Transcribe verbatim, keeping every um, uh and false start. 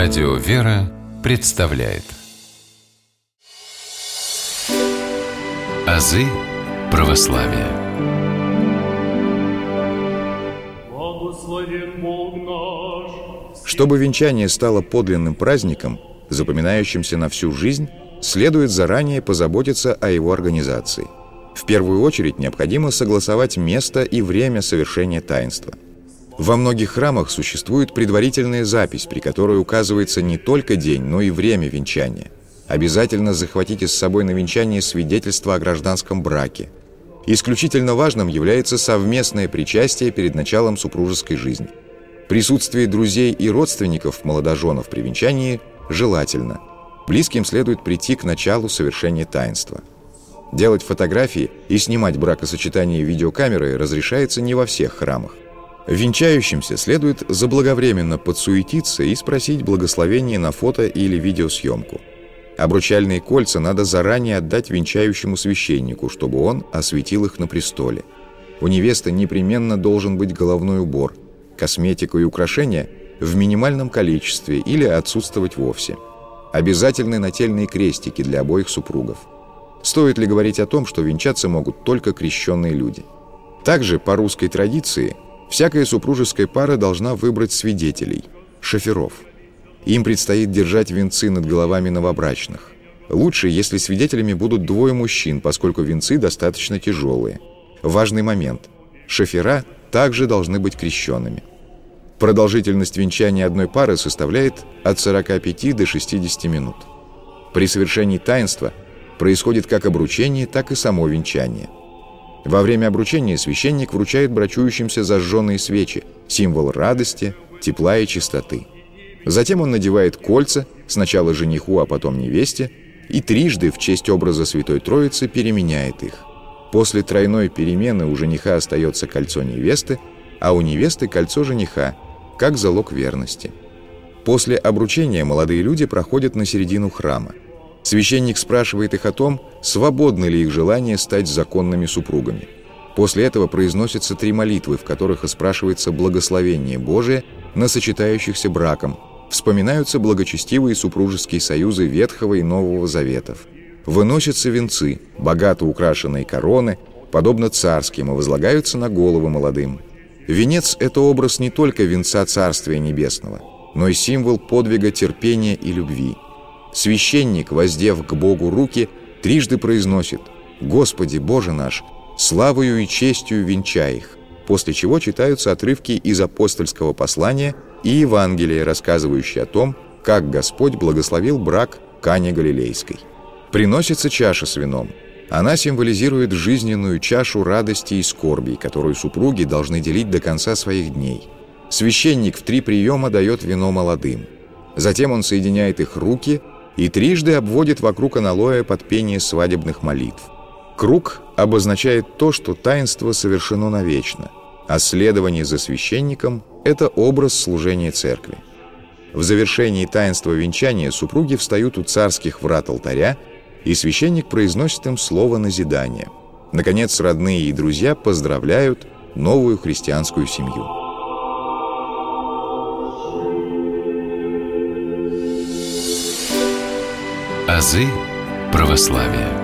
Радио «Вера» представляет азы православия. Чтобы венчание стало подлинным праздником, запоминающимся на всю жизнь, следует заранее позаботиться о его организации. В первую очередь необходимо согласовать место и время совершения таинства. Во многих храмах существует предварительная запись, при которой указывается не только день, но и время венчания. Обязательно захватите с собой на венчание свидетельство о гражданском браке. Исключительно важным является совместное причастие перед началом супружеской жизни. Присутствие друзей и родственников молодоженов при венчании желательно. Близким следует прийти к началу совершения таинства. Делать фотографии и снимать бракосочетание видеокамерой разрешается не во всех храмах. Венчающимся следует заблаговременно подсуетиться и спросить благословение на фото или видеосъемку. Обручальные кольца надо заранее отдать венчающему священнику, чтобы он осветил их на престоле. У невесты непременно должен быть головной убор, косметика и украшения в минимальном количестве или отсутствовать вовсе. Обязательны нательные крестики для обоих супругов. Стоит ли говорить о том, что венчаться могут только крещенные люди? Также, по русской традиции, всякая супружеская пара должна выбрать свидетелей, шоферов. Им предстоит держать венцы над головами новобрачных. Лучше, если свидетелями будут двое мужчин, поскольку венцы достаточно тяжелые. Важный момент. Шофера также должны быть крещенными. Продолжительность венчания одной пары составляет от сорока пяти до шестидесяти минут. При совершении таинства происходит как обручение, так и само венчание. Во время обручения священник вручает брачующимся зажженные свечи, символ радости, тепла и чистоты. Затем он надевает кольца, сначала жениху, а потом невесте, и трижды в честь образа Святой Троицы переменяет их. После тройной перемены у жениха остается кольцо невесты, а у невесты кольцо жениха, как залог верности. После обручения молодые люди проходят на середину храма. Священник спрашивает их о том, свободно ли их желание стать законными супругами. После этого произносятся три молитвы, в которых спрашивается благословение Божие на сочетающихся браком, вспоминаются благочестивые супружеские союзы Ветхого и Нового Заветов. Выносятся венцы, богато украшенные короны, подобно царским, и возлагаются на головы молодым. Венец – это образ не только венца Царствия Небесного, но и символ подвига терпения и любви. Священник, воздев к Богу руки, трижды произносит: «Господи, Боже наш, славою и честью венчай их», после чего читаются отрывки из апостольского послания и Евангелия, рассказывающие о том, как Господь благословил брак Кане Галилейской. Приносится чаша с вином. Она символизирует жизненную чашу радости и скорби, которую супруги должны делить до конца своих дней. Священник в три приема дает вино молодым. Затем он соединяет их руки и трижды обводит вокруг аналоя под пение свадебных молитв. Круг обозначает то, что таинство совершено навечно, а следование за священником – это образ служения церкви. В завершении таинства венчания супруги встают у царских врат алтаря, и священник произносит им слово назидания. Наконец, родные и друзья поздравляют новую христианскую семью. Азы православия.